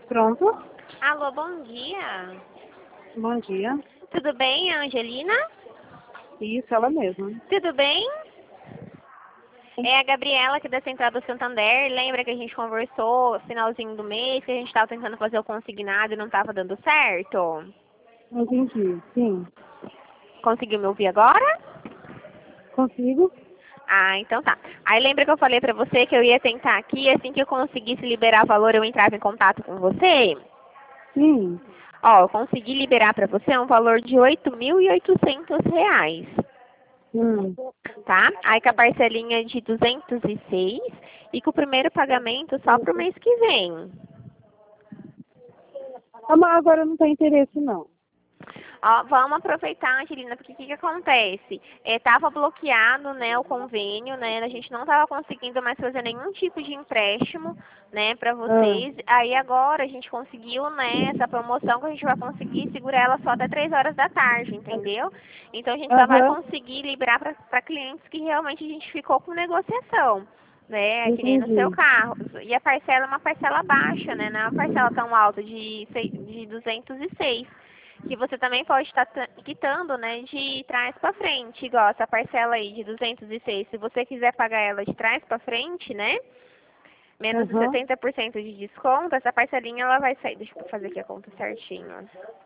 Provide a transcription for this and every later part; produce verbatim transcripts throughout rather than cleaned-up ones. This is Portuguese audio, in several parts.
Pronto? Alô, bom dia. Bom dia. Tudo bem, Angelina? Isso, ela mesma. Tudo bem? É a Gabriela aqui da Central do Santander. Lembra que a gente conversou no finalzinho do mês, que a gente estava tentando fazer o consignado e não estava dando certo? Entendi. Sim. Conseguiu me ouvir agora? Consigo? Ah, então tá. Aí lembra que eu falei pra você que eu ia tentar aqui, assim que eu conseguisse liberar o valor, eu entrava em contato com você? Sim. Ó, eu consegui liberar pra você um valor de oito mil e oitocentos reais. Hum. Tá? Aí com a parcelinha de duzentos e seis e com o primeiro pagamento só pro mês que vem. Ah, mas agora não tem interesse, não. Ó, vamos aproveitar, Angelina, porque o que, que acontece? Estava bloqueado, né, o convênio, né? A gente não estava conseguindo mais fazer nenhum tipo de empréstimo, né, para Ah. vocês. Aí agora a gente conseguiu, né, essa promoção que a gente vai conseguir segurar ela só até três horas da tarde, entendeu? Então a gente só vai Aham. conseguir liberar para clientes que realmente a gente ficou com negociação. Né, que nem no seu Entendi. carro. E a parcela é uma parcela baixa, né? Não é uma parcela tão alta de, sei- de duzentos e seis, que você também pode estar ta- quitando, né, de trás para frente, igual essa parcela aí de duzentos e seis. Se você quiser pagar ela de trás para frente, né, menos os Aham. setenta por cento de desconto, essa parcelinha ela vai sair, deixa eu fazer aqui a conta certinho.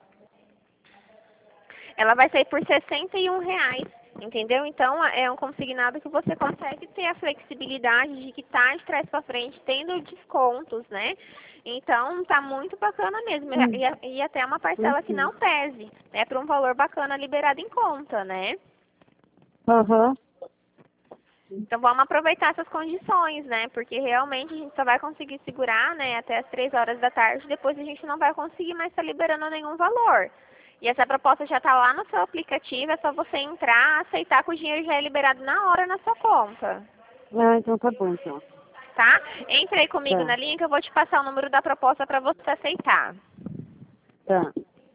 Ela vai sair por sessenta e um reais, entendeu? Então é um consignado que você consegue ter a flexibilidade de quitar de trás para frente, tendo descontos, né? Então tá muito bacana mesmo. Hum. E, e até uma parcela que Enfim. não pese, né? Para um valor bacana liberado em conta, né? Aham. Então vamos aproveitar essas condições, né? Porque realmente a gente só vai conseguir segurar, né, até as três horas da tarde, depois a gente não vai conseguir mais estar liberando nenhum valor. E essa proposta já está lá no seu aplicativo, é só você entrar, aceitar que o dinheiro já é liberado na hora na sua conta. Ah, então tá bom, então. Tá? Entra aí comigo Tá. na linha que eu vou te passar o número da proposta para você aceitar. Tá.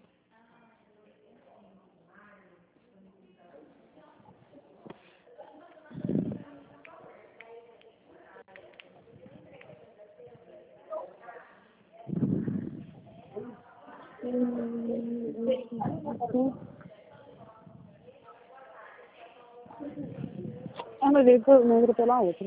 Ah, mas ele foi negra pela outra.